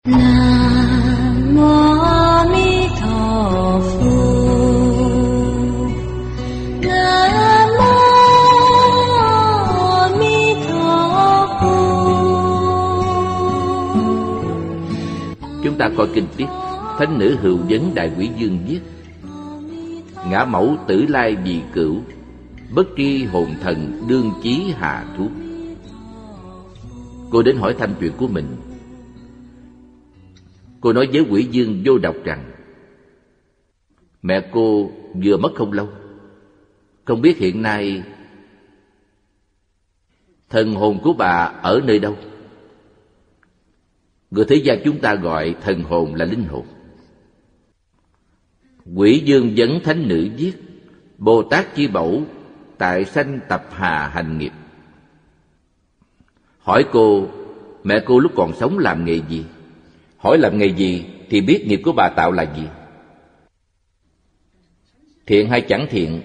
Nam mô A Di Đà Phật. Nam mô A Di Đà Phật. Chúng ta coi kinh tiếp. Thánh nữ Hữu Vấn Đại Quỷ Dương viết: ngã mẫu tử lai vì cửu, bất tri hồn thần đương chí hạ thuốc. Cô đến hỏi thăm chuyện của mình. Cô nói với Quỷ Dương Vô Độc rằng mẹ cô vừa mất không lâu, không biết hiện nay thần hồn của bà ở nơi đâu. Người thế gian chúng ta gọi thần hồn là linh hồn. Quỷ Dương vấn thánh nữ viết: Bồ Tát chi bẩu, tại sanh tập hà hành nghiệp. Hỏi cô, mẹ cô lúc còn sống làm nghề gì? Hỏi làm nghề gì thì biết nghiệp của bà tạo là gì. Thiện hay chẳng thiện,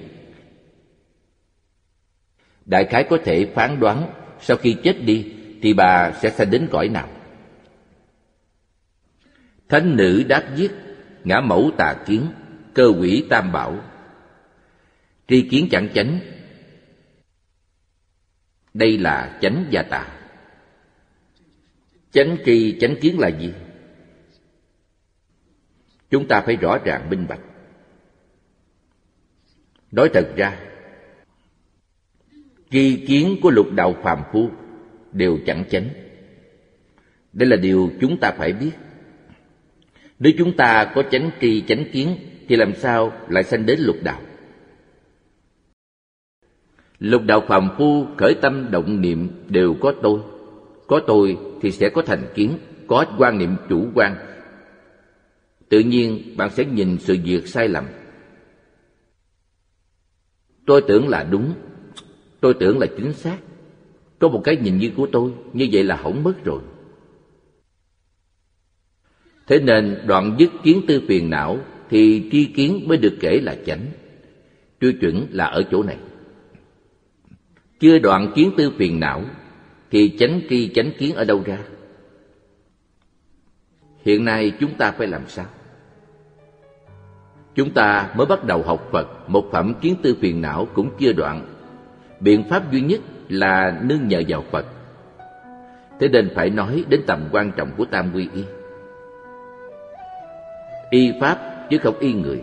đại khái có thể phán đoán sau khi chết đi thì bà sẽ sanh đến cõi nào. Thánh nữ đáp viết: ngã mẫu tà kiến, cơ quỷ tam bảo. Tri kiến chẳng chánh, đây là chánh và tà. Chánh tri chánh kiến là gì? Chúng ta phải rõ ràng minh bạch. Nói thật ra, tri kiến của lục đạo phàm phu đều chẳng chánh. Đây là điều chúng ta phải biết. Nếu chúng ta có chánh tri chánh kiến thì làm sao lại sanh đến lục đạo? Lục đạo phàm phu khởi tâm động niệm đều có tôi. Có tôi thì sẽ có thành kiến, có quan niệm chủ quan. Tự nhiên bạn sẽ nhìn sự việc sai lầm. Tôi tưởng là đúng, tôi tưởng là chính xác. Có một cái nhìn như của tôi, như vậy là hỏng mất rồi. Thế nên đoạn dứt kiến tư phiền não thì tri kiến mới được kể là chánh. Tiêu chuẩn là ở chỗ này. Chưa đoạn kiến tư phiền não thì chánh tri chánh kiến ở đâu ra? Hiện nay chúng ta phải làm sao? Chúng ta mới bắt đầu học Phật, một phẩm kiến tư phiền não cũng chưa đoạn. Biện pháp duy nhất là nương nhờ vào Phật. Thế nên phải nói đến tầm quan trọng của tam quy y. Y pháp chứ không y người.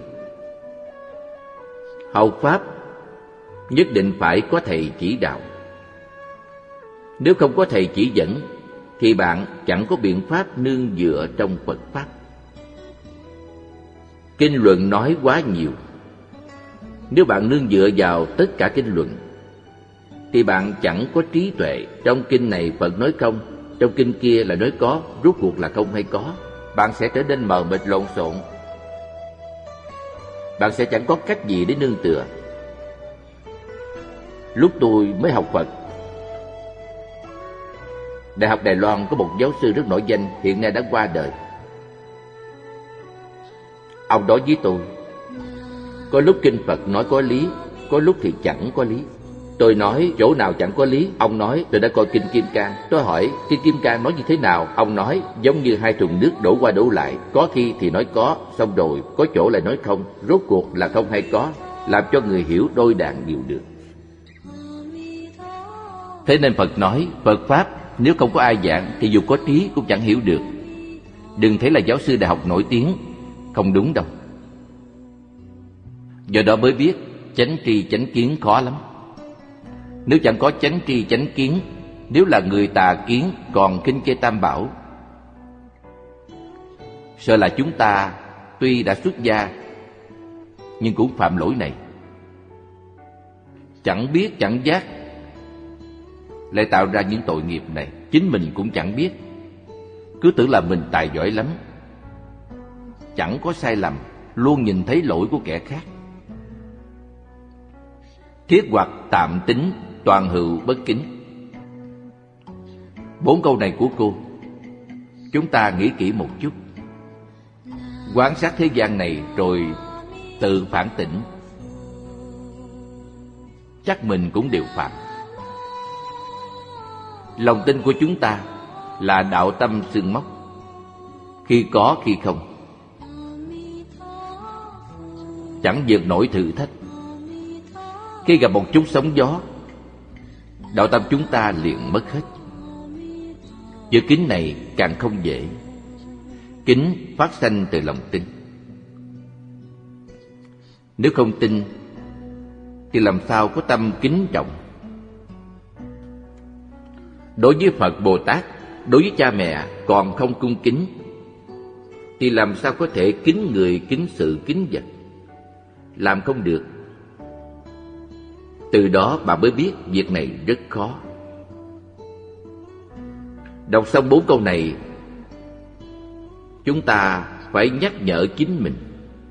Học pháp nhất định phải có thầy chỉ đạo. Nếu không có thầy chỉ dẫn thì bạn chẳng có biện pháp nương dựa trong Phật pháp. Kinh luận nói quá nhiều. Nếu bạn nương dựa vào tất cả kinh luận thì bạn chẳng có trí tuệ. Trong kinh này Phật nói không, trong kinh kia là nói có, rốt cuộc là không hay có. Bạn sẽ trở nên mờ mịt lộn xộn. Bạn sẽ chẳng có cách gì để nương tựa. Lúc tôi mới học Phật, Đại học Đài Loan có một giáo sư rất nổi danh, hiện nay đã qua đời. Ông nói với tôi, có lúc kinh Phật nói có lý, có lúc thì chẳng có lý. Tôi nói chỗ nào chẳng có lý. Ông nói tôi đã coi kinh Kim Cang. Tôi hỏi kinh Kim Cang nói như thế nào? Ông nói giống như hai thùng nước đổ qua đổ lại, có khi thì nói có, xong rồi có chỗ lại nói không. Rốt cuộc là không hay có, làm cho người hiểu đôi đàn đều được. Thế nên Phật nói Phật pháp nếu không có ai giảng thì dù có trí cũng chẳng hiểu được. Đừng thấy là giáo sư đại học nổi tiếng, không đúng đâu. Do đó mới biết chánh tri chánh kiến khó lắm. Nếu chẳng có chánh tri chánh kiến, nếu là người tà kiến còn khinh chê tam bảo, sợ là chúng ta tuy đã xuất gia nhưng cũng phạm lỗi này. Chẳng biết chẳng giác lại tạo ra những tội nghiệp này. Chính mình cũng chẳng biết, cứ tưởng là mình tài giỏi lắm, chẳng có sai lầm, luôn nhìn thấy lỗi của kẻ khác. Thiết hoặc tạm tính, toàn hữu bất kính. 4 câu này của cô, chúng ta nghĩ kỹ một chút, quan sát thế gian này rồi tự phản tỉnh, chắc mình cũng đều phạm. Lòng tin của chúng ta là đạo tâm xương móc. khi có khi không, chẳng vượt nổi thử thách. Khi gặp một chút sóng gió, đạo tâm chúng ta liền mất hết. Chữ kính này càng không dễ. Kính phát sanh từ lòng tin. Nếu không tin thì làm sao có tâm kính trọng? Đối với Phật Bồ Tát, đối với cha mẹ còn không cung kính thì làm sao có thể kính người, kính sự, kính vật? Làm không được. Từ đó bạn mới biết việc này rất khó. Đọc xong 4 câu này, chúng ta phải nhắc nhở chính mình.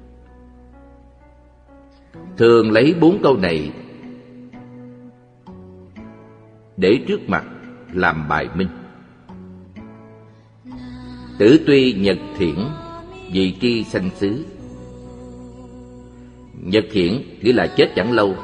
Thường lấy 4 câu này để trước mặt làm bài minh. Tử tuy nhật thiển, vị tri sanh xứ. Nhật thiển nghĩa là chết chẳng lâu.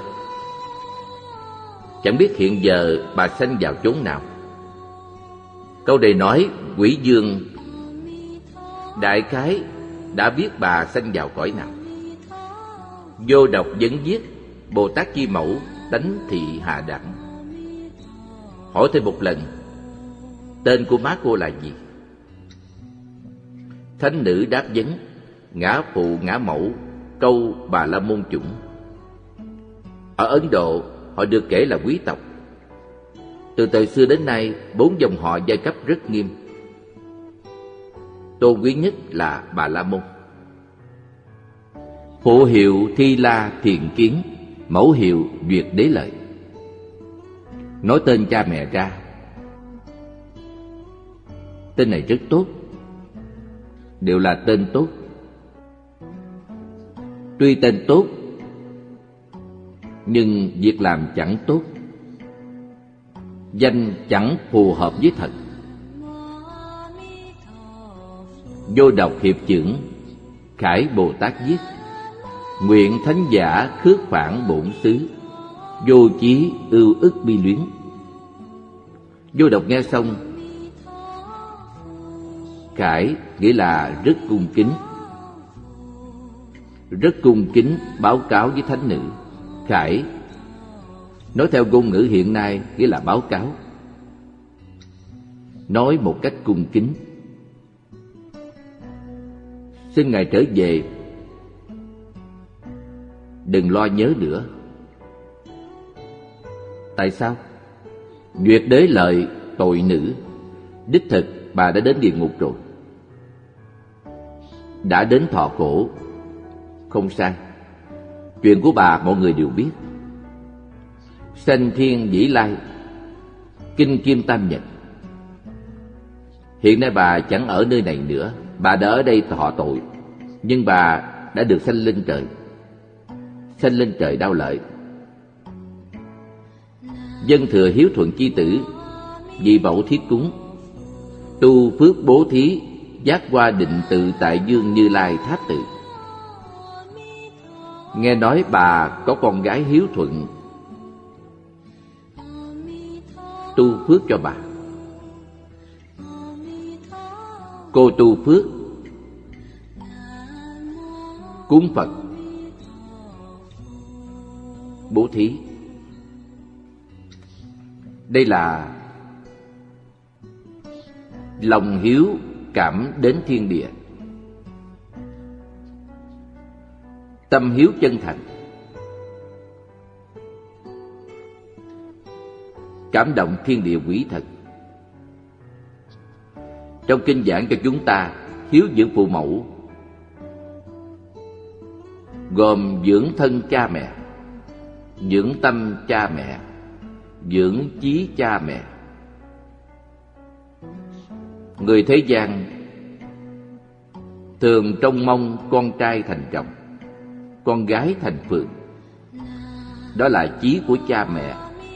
Chẳng biết hiện giờ bà sanh vào chốn nào. Câu này nói Quỷ Dương đại khái đã biết bà sanh vào cõi nào. Vô độc vấn viết Bồ Tát Chi Mẫu tánh thị hạ đẳng. Hỏi thêm một lần, tên của má cô là gì? Thánh nữ đáp vấn, ngã phụ ngã mẫu, câu Bà La Môn chủng. Ở Ấn Độ, họ được kể là quý tộc. Từ thời xưa đến nay, 4 dòng họ giai cấp rất nghiêm. Tôn quý nhất là Bà La Môn. Phụ hiệu Thi La Thiền Kiến, mẫu hiệu Duyệt Đế Lợi. Nói tên cha mẹ ra, tên này rất tốt, đều là tên tốt. Tuy tên tốt, nhưng việc làm chẳng tốt. Danh chẳng phù hợp với thật. Vô độc hiệp chưởng, Khải Bồ Tát viết, nguyện thánh giả khước phản bổn xứ, vô chí ưu ức bi luyến. Vô độc nghe xong, Khải nghĩa là rất cung kính. Rất cung kính báo cáo với thánh nữ. Khải nói theo ngôn ngữ hiện nay nghĩa là báo cáo, nói một cách cung kính. Xin ngài trở về, đừng lo nhớ nữa. Tại sao? Duyệt Đế Lợi tội nữ, đích thực bà đã đến địa ngục rồi, đã đến thọ khổ. Không sai, chuyện của bà mọi người đều biết. Sanh thiên vĩ lai, kinh Kim Tam Nhật. Hiện nay bà chẳng ở nơi này nữa, bà đã ở đây thọ tội, nhưng bà đã được sanh lên trời. Sanh lên trời đau lợi. Dân thừa hiếu thuận chi tử, vị mẫu thiết cúng, tu phước bố thí, giác qua định tự tại Dương Như Lai tháp tự. Nghe nói bà có con gái hiếu thuận, tu phước cho bà. Cô tu phước, cúng Phật, bố thí. Đây là lòng hiếu cảm đến thiên địa, tâm hiếu chân thành, cảm động thiên địa quỷ thần. Trong kinh giảng cho chúng ta hiếu dưỡng phụ mẫu, gồm dưỡng thân cha mẹ, dưỡng tâm cha mẹ, dưỡng chí cha mẹ. Người thế gian thường trông mong con trai thành chồng, con gái thành phường. Đó là chí của cha mẹ,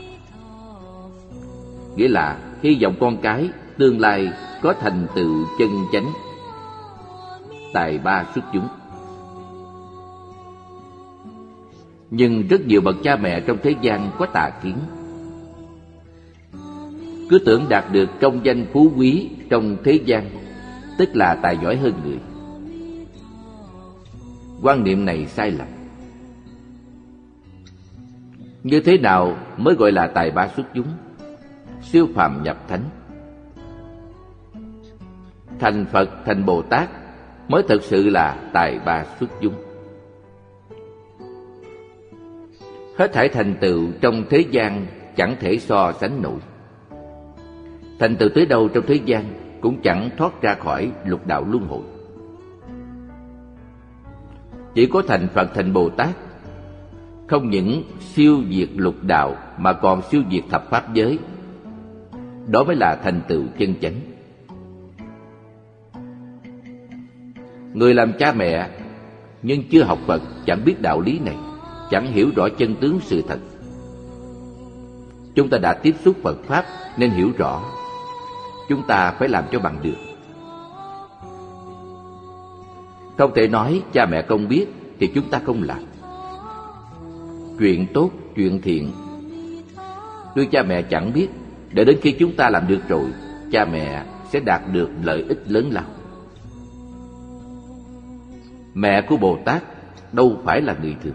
nghĩa là hy vọng con cái tương lai có thành tựu chân chánh, tài ba xuất chúng. Nhưng rất nhiều bậc cha mẹ trong thế gian có tà kiến, cứ tưởng đạt được công danh phú quý trong thế gian tức là tài giỏi hơn người. Quan niệm này sai lầm. Như thế nào mới gọi là tài ba xuất chúng, siêu phàm nhập thánh? Thành Phật, thành Bồ Tát mới thực sự là tài ba xuất chúng. Hết thảy thành tựu trong thế gian chẳng thể so sánh nổi. Thành tựu tới đâu trong thế gian cũng chẳng thoát ra khỏi lục đạo luân hồi. Chỉ có thành Phật, thành Bồ Tát không những siêu diệt lục đạo mà còn siêu diệt thập pháp giới. Đó mới là thành tựu chân chánh. Người làm cha mẹ nhưng chưa học Phật chẳng biết đạo lý này, chẳng hiểu rõ chân tướng sự thật. Chúng ta đã tiếp xúc Phật Pháp nên hiểu rõ. Chúng ta phải làm cho bằng được. Không thể nói cha mẹ không biết thì chúng ta không làm. Chuyện tốt, chuyện thiện tuy cha mẹ chẳng biết, để đến khi chúng ta làm được rồi, cha mẹ sẽ đạt được lợi ích lớn lao. Mẹ của Bồ Tát đâu phải là người thường.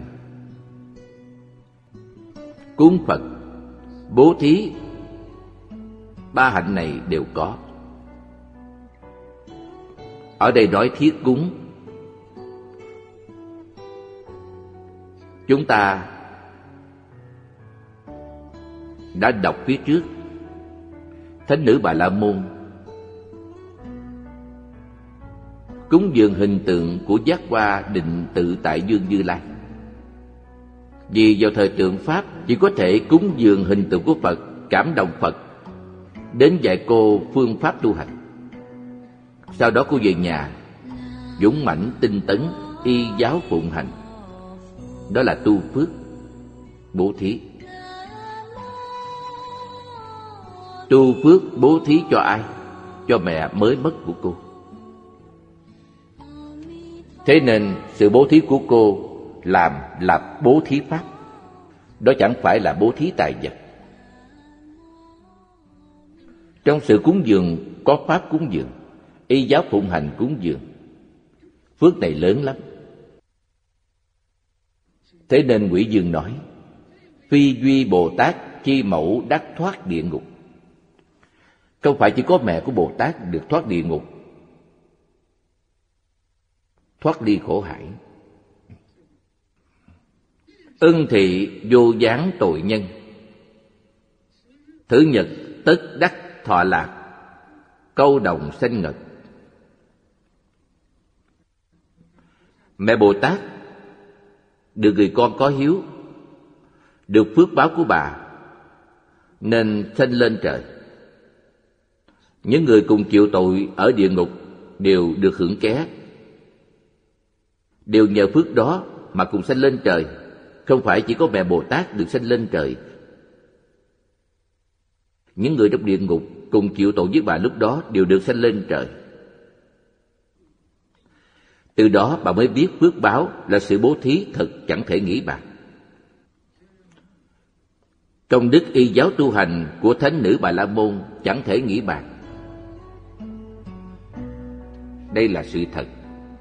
Cúng Phật, bố thí, ba hạnh này đều có. Ở đây nói thiết cúng. Chúng ta đã đọc phía trước, Thánh nữ Bà La Môn cúng dường hình tượng của Giác Hoa Định Tự Tại Dương Như Lai. Vì vào thời tượng Pháp chỉ có thể cúng dường hình tượng của Phật, cảm động Phật, đến dạy cô phương pháp tu hành. Sau đó cô về nhà dũng mãnh tinh tấn, y giáo phụng hành. Đó là tu phước, bố thí. Tu phước bố thí cho ai? Cho mẹ mới mất của cô. Thế nên sự bố thí của cô làm là bố thí pháp. Đó chẳng phải là bố thí tài vật. Trong sự cúng dường có pháp cúng dường, y giáo phụng hành cúng dường. Phước này lớn lắm. Thế nên Ngụy Dương nói: phi duy Bồ Tát chi mẫu đắc thoát địa ngục. Không phải chỉ có mẹ của Bồ Tát được thoát địa ngục, thoát ly khổ hải. Ân thị vô gián tội nhân, thứ nhật tất đắc thọ lạc, câu đồng sanh ngật. Mẹ Bồ Tát được người con có hiếu, được phước báo của bà nên sanh lên trời. Những người cùng chịu tội ở địa ngục đều được hưởng ké, đều nhờ phước đó mà cùng sanh lên trời. Không phải chỉ có mẹ Bồ Tát được sanh lên trời. Những người trong địa ngục cùng chịu tội với bà lúc đó đều được sanh lên trời. Từ đó bà mới biết phước báo là sự bố thí thật chẳng thể nghĩ bàn. Công đức y giáo tu hành của Thánh nữ Bà La Môn chẳng thể nghĩ bàn. Đây là sự thật,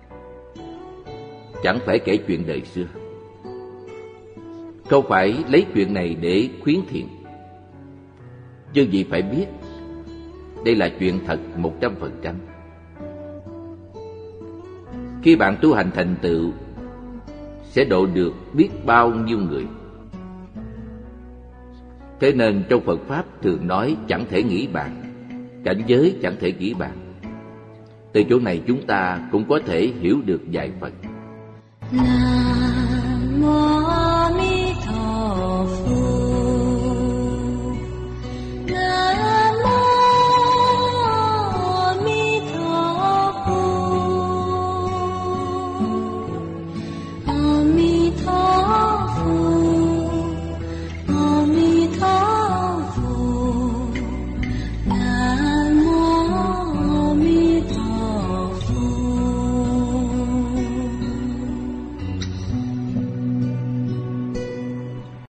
chẳng phải kể chuyện đời xưa. Không phải lấy chuyện này để khuyến thiện. Chư vị phải biết, đây là chuyện thật 100%. Khi bạn tu hành thành tựu, sẽ độ được biết bao nhiêu người. Thế nên trong Phật Pháp thường nói chẳng thể nghĩ bàn, cảnh giới chẳng thể nghĩ bàn. Từ chỗ này chúng ta cũng có thể hiểu được dạy Phật. Nam mô